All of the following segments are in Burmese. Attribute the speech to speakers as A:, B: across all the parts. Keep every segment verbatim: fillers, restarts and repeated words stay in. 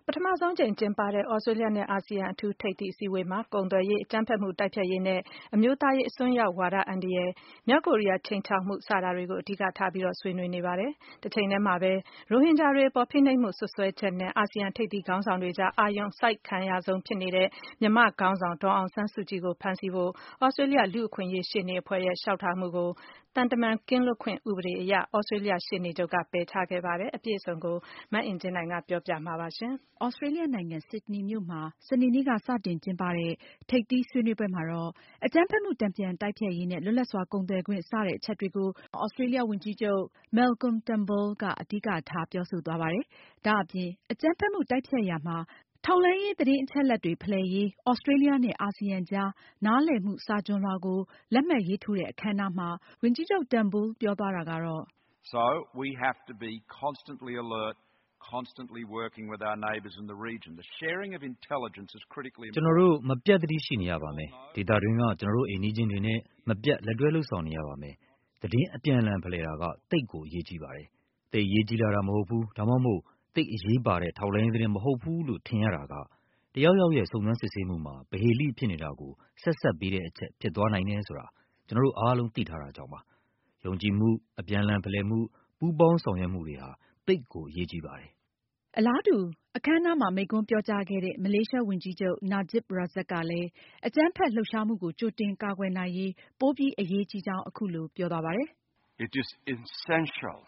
A: ပထမဆုံးကြိမ်ကျင်းပတဲ့ သြစတြေးလျနဲ့အာဆီယံအထူးထိပ်သီးအစည်းအဝေးမှာ ကုန်သွယ်ရေး၊ အကြမ်းဖက်မှုတိုက်ဖျက်ရေးနဲ့ အမျိုးသားရေးအစွန်းရောက်ဝါဒအန္တရာယ်၊ မြောက်ကိုရီးယားခြိမ်းခြောက်မှု စတာတွေကို အဓိကထားဆွေးနွေးနေပါတယ်။ တချိန်တည်းမှာပဲ ရိုဟင်ဂျာတွေအပေါ်ဖိနှိပ်မှုစွပ်စွဲချက်နဲ့ အာဆီယံထိပ်သီးခေါင်းဆောင်တွေကြား အာရုံစိုက်ခံရဆုံးဖြစ်နေတဲ့ မြန်မာ့ခေါင်းဆောင် ဒေါ်အောင်ဆန်းစုကြည်ကို ဖမ်းဆီးဖို့ သြစတြေးလျလူ့အခွင့်အရေးရှေ့နေအဖွဲ့ရဲ့လျှောက်ထားမှုကို သံတမန်ကင်းလွတ်ခွင့်ဥပဒေအရ သြစတြေးလျရှေ့နေချုပ်က ပယ်ချခဲ့ပါတယ်။ အပြည့်အစုံကို မအင်ကြင်းနိုင်က ပြောပြမှာပါ။
B: သြစတြေးလျနိုင်ငံ ဆစ်ဒနီမြို့မှာ စနေနေ့က စတင်ကျင်းပတဲ့ ထိပ်သီးဆွေးနွေးပွဲမှာတော့ အကြမ်းဖက်မှုတန်ပြန်တိုက်ဖျက်ရေးနဲ့ လွတ်လပ်စွာကုန်သွယ်ခွင့် စတဲ့အချက်တွေကို သြစတြေးလျဝန်ကြီးချုပ် Malcolm Turnbull က အဓိကထားပြောဆိုသွားပါတယ်။ ဒါအပြင် အကြမ်းဖက်မှုတိုက်ဖျက်ရာမှာ ထောက်လှမ်းရေးသတင်းအချက်အလက်တွေဖလှယ်ရေး သြစတြေးလျနဲ့ အာဆီယံကြား နားလည်မှုစာချွန်လွှာကို လက်မှတ်ရေးထိုးတဲ့အခမ်းအနားမှာ ဝန်ကြီးချုပ် Turnbull ပြောသွားတာကတော့
C: So we have to be constantly alert, constantly working with our neighbours in the region. The sharing of intelligence is critically important.
D: ကျနော်တို့ မပြတ်သတိရှိနေရပါမယ်။ ဒေသတွင်းက ကျနော်တို့အိမ်နီးချင်းတွေနဲ့ မပြတ်လက်တွဲလုပ်ဆောင်နေရပါမယ်။ သတင်းအပြန်အလှန်ဖလှယ်တာက သိပ်ကိုအရေးကြီးပါတယ်။ သိပ်အရေးကြီးလှတာမဟုတ်ဘူး၊ ဒါမှမဟုတ် သိပ်အရေးပါတဲ့ထောက်လှမ်းရေးသတင်းမဟုတ်ဘူးလို့ ထင်ရတာက တယောက်ယောက်ရဲ့စုံစမ်းစစ်ဆေးမှုမှာ ပဟေဠိဖြစ်နေတာကို ဆက်စပ်ပေးတဲ့အချက်ဖြစ်သွားနိုင်တယ်ဆိုတာ ကျနော်တို့အားလုံးသိထားတာကြောင့်ပါ။ ယုံကြည်မှု၊ အပြန်အလှန်ဖလှယ်မှု၊ ပူးပေါင်းဆောင်ရွက်မှုတွေဟာ သိပ်ကိုအရေးကြီးပါတယ်
B: ။ အလားတူ အခမ်းအနားမှာ မိန့်ခွန်းပြောကြားခဲ့တဲ့ မလေးရှားဝန်ကြီးချုပ် Najib Razak ကလည်း အကြမ်းဖက်လှုပ်ရှားမှုကို ကြိုတင်ကာကွယ်နိုင်ရေး ပိုပြီးအရေးကြီးကြောင်း အခုလိုပြောသွားပါတယ်
C: ။ It is essential,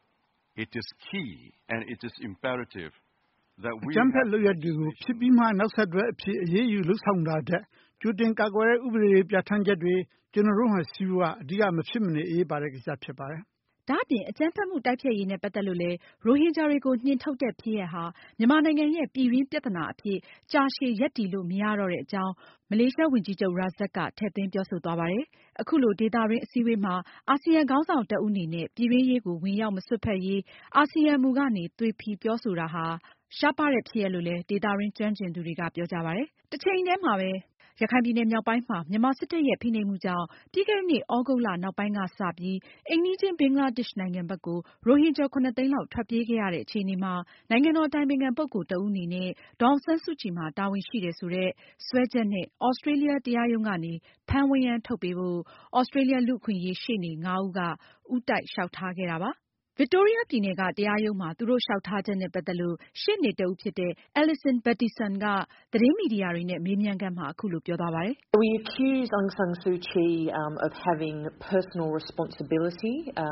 C: it is key and it is imperative that we
E: အကြမ်းဖက်လုပ်ရပ်တွေကို ဖြစ်ပြီးမှနောက်ဆက်တွဲအဖြစ်အရေးယူလုပ်ဆောင်တာထက် ကြိုတင်ကာကွယ်တဲ့ဥပဒေတွေပြဌာန်းချက်တွေ ကျနော်တို့မှာရှိဖို့က အဓိကမဖြစ်မနေအရေးပါတဲ့ကိစ္စဖြစ်ပါတယ်။
B: ဒါအပြင် အကြမ်းဖက်မှုတိုက်ဖျက်ရေးနဲ့ပတ်သက်လို့လည်း ရိုဟင်ဂျာတွေကို နှင်ထုတ်တဲ့ဖြစ်ရပ်ဟာ မြန်မာနိုင်ငံရဲ့ပြည်တွင်းပြဿနာအဖြစ် ကြာရှည်ရပ်တည်လို့မရတော့တဲ့အကြောင်း မလေးရှားဝန်ကြီးချုပ် Razak က ထည့်သွင်းပြောဆိုသွားပါတယ်။ အခုလို ဒေသတွင်းအစည်းအဝေးမှာ အာဆီယံခေါင်းဆောင်တဦးအနေနဲ့ ပြည်တွင်းရေးကို ဝင်ရောက်မစွက်ဖက်ရေး အာဆီယံမူကနေ သွေဖည်ပြောဆိုတာဟာ ရှားပါးတဲ့ဖြစ်ရပ်လို့လည်း ဒေသတွင်းကျွမ်းကျင်သူတွေကပြောကြပါတယ်။ တချိန်တည်းမှာပဲ ရခိုင်ပြည်နယ်မြောက်ပိုင်းမှာ မြန်မာစစ်တပ်ရဲ့ဖိနှိပ်မှုကြောင့် ပြီးခဲ့တဲ့နှစ် သြဂုတ်လနောက်ပိုင်းကစပြီး အိမ်နီးချင်း ဘင်္ဂလားဒေ့ရှ်နိုင်ငံဘက်ကို ရိုဟင်ဂျာ ခုနှစ်သိန်းလောက် ထွက်ပြေးခဲ့ရတဲ့အခြေအနေမှာ နိုင်ငံတော်အတိုင်ပင်ခံပုဂ္ဂိုလ်တဦးအနေနဲ့ ဒေါ်အောင်ဆန်းစုကြည်မှာ တာဝန်ရှိတယ်ဆိုတဲ့ စွဲချက်နဲ့ သြစတြေးလျတရားရုံးကနေ ဖမ်းဝရမ်းထုတ်ပေးဖို့ သြစတြေးလျလူ့အခွင့်အရေးရှေ့နေ ငါးဦးက ဦးတိုက်လျှောက်ထားခဲ့တာပါ။ ဗစ်တိုးရီးယားပြည်နယ်က တရားရုံးမှာ သူတို့လျှောက်ထားချက်နဲ့ပတ်သက်လို့ ရှေ့နေတဦးဖြစ်တဲ့ Alison Battison က သတင်းမီဒီယာတွေနဲ့ မေးမြန်းခန်းမှာ အခုလိုပြောသွားပါတယ်
F: ။ We accuse Aung San Suu Kyi of having personal responsibility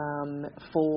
F: for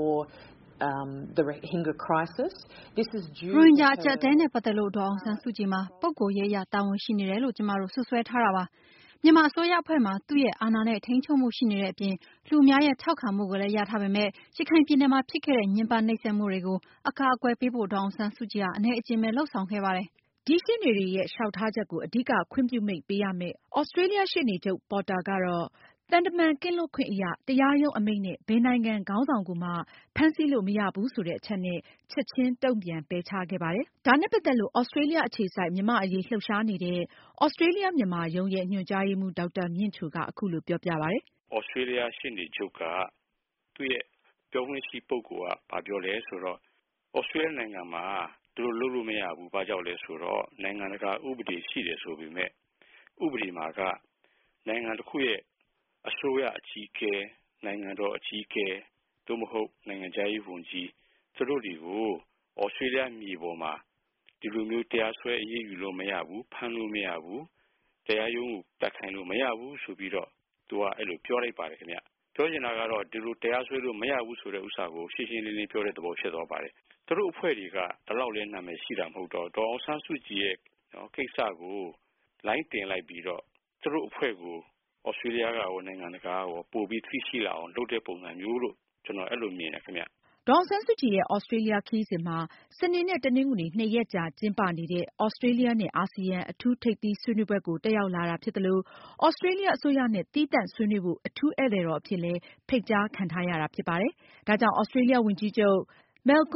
F: the Rohingya crisis. This is due to
G: ရိုဟင်ဂျာအကျပ်အတည်းနဲ့ပတ်သက်လို့ ဒေါ်အောင်ဆန်းစုကြည်မှာ ပုဂ္ဂိုလ်ရေးအရတာဝန်ရှိနေတယ်လို့ ကျမတို့စွပ်စွဲထားတာပါ။ မြန်မာအစိုးရအဖွဲ့မှာ သူရဲ့အာဏာနဲ့ထိန်းချုပ်မှုရှိနေတဲ့အပြင် လူအများရဲ့ထောက်ခံမှုကိုလည်းရထားပေမယ့် ရခိုင်ပြည်နယ်မှာဖြစ်ခဲ့တဲ့ ညှဉ်းပန်းနှိပ်စက်မှုတွေကို အကာအကွယ်ပေးဖို့ ဒေါ်အောင်ဆန်းစုကြည်က အနည်းအကျဉ်းပဲလုပ်ဆောင်ခဲ့ပါတယ်
B: ။ ဒီရှေ့နေတွေရဲ့ လျှောက်ထားချက်ကို အဓိကခွင့်ပြုမိန့်ပေးရမယ့် သြစတြေးလျရှေ့နေချုပ် Porter ကတော့ သံတမန်ကင်းလွတ်ခွင့်အရ တရားရုံးအမိန့်နဲ့ ဘယ်နိုင်ငံခေါင်းဆောင်ကိုမှ ဖမ်းဆီးလို့မရဘူးဆိုတဲ့အချက်နဲ့ ချက်ချင်းတုန့်ပြန်ပယ်ချခဲ့ပါတယ်။ ဒါနဲ့ပတ်သက်လို့ သြစတြေးလျအခြေစိုက် မြန်မာ့အရေးလှုပ်ရှားနေတဲ့ သြစတြေးလျမြန်မာရုံးရဲ့ ညွှန်ကြားရေးမှူး ဒေါက်တာမြင့်ချိုက အခုလိုပြောပြပါတယ်
H: ။ သြစတြေးလျရှေ့နေချုပ်က သူ့ရဲ့ပြောခွင့်ရှိပုဂ္ဂိုလ်က ဘာပြောလဲဆိုတော့ သြစတြေးလျနိုင်ငံမှာ သူတို့လုပ်လို့မရဘူး။ ဘာကြောင့်လဲဆိုတော့ နိုင်ငံတကာဥပဒေရှိတယ်ဆိုပေမယ့် ဥပဒေမှာက နိုင်ငံတခုရဲ့အစိုးရအကြီးအကဲ၊ နိုင်ငံတော်အကြီးအကဲ သို့မဟုတ် နိုင်ငံခြားရေးဝန်ကြီး သူတို့တွေကို သြစတြေးလျမြေပေါ်မှာ ဒီလိုမျိုးတရားစွဲအရေးယူလို့မရဘူး။ ဖမ်းလို့မရဘူး။ တရားရုံးကိုတက်ခိုင်းလို့မရဘူးဆိုပြီးတော့ သူကအဲလိုပြောလိုက်ပါတယ်ခင်ဗျ။ ပြောချင်တာကတော့ ဒီလိုတရားစွဲလို့မရဘူးဆိုတဲ့ဥစ္စာကို ရှင်းရှင်းလင်းလင်းပြောတဲ့သဘောဖြစ်သွားပါတယ်။ သူတို့အဖွဲ့တွေက ဒီလောက်လည်းနာမည်ရှိတာမဟုတ်တော့ ဒေါ်အောင်ဆန်းစုကြည်ရဲ့ကိစ္စကို လိုင်းတင်လိုက်ပြီးတော့ သူတို့အဖွဲ့ကို သြစတြေးလျကရော နိုင်ငံတကာကရော ပိုပြီးသိရှိလာအောင်လုပ်တဲ့ပုံစံမျိုးလို့ ကျနော်အဲလိုမြင်တယ်ခင်ဗျ။
B: ဒေါ်အောင်ဆန်းစုကြည်ရဲ့ သြစတြေးလျခရီးစဉ်မှာ စနေနဲ့ တနင်္ဂနွေ နှစ်ရက်ကြာကျင်းပနေတဲ့ သြစတြေးလျနဲ့ အာဆီယံအထူးထိပ်သီးဆွေးနွေးပွဲကို တက်ရောက်လာတာဖြစ်သလို သြစတြေးလျအစိုးရနဲ့ သီးသန့်ဆွေးနွေးဖို့ အထူးဧည့်သည်တော်အဖြစ်လည်း ဖိတ်ကြားခံထားရတာဖြစ်ပါတယ်။ ဒါကြောင့် သြစတြေးလျဝန်ကြီးချုပ် Malcolm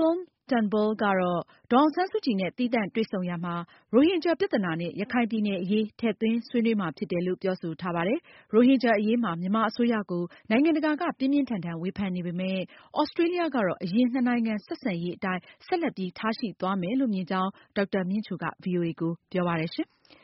B: Turnbull ကတော့ ဒေါ်အောင်ဆန်းစုကြည်နဲ့ သီးသန့်တွေ့ဆုံရာမှာ ရိုဟင်ဂျာပြဿနာနဲ့ ရခိုင်ပြည်နယ်အရေး ထည့်သွင်းဆွေးနွေးမှာဖြစ်တယ်လို့ ပြောဆိုထားပါတယ်။ ရိုဟင်ဂျာအရေးမှာ မြန်မာအစိုးရကို နိုင်ငံတကာက ပြင်းပြင်းထန်ထန်ဝေဖန်နေပေမဲ့ သြစတြေးလျကတော့ အရင်နှစ်နိုင်ငံဆက်ဆံရေးအတိုင်း ဆက်လက်ပြီးထားရှိသွားမယ်လို့ မြင်ကြောင်း ဒေါက်တာမြင့်ချိုက ဗွီအိုအေကိုပြောပါတယ်။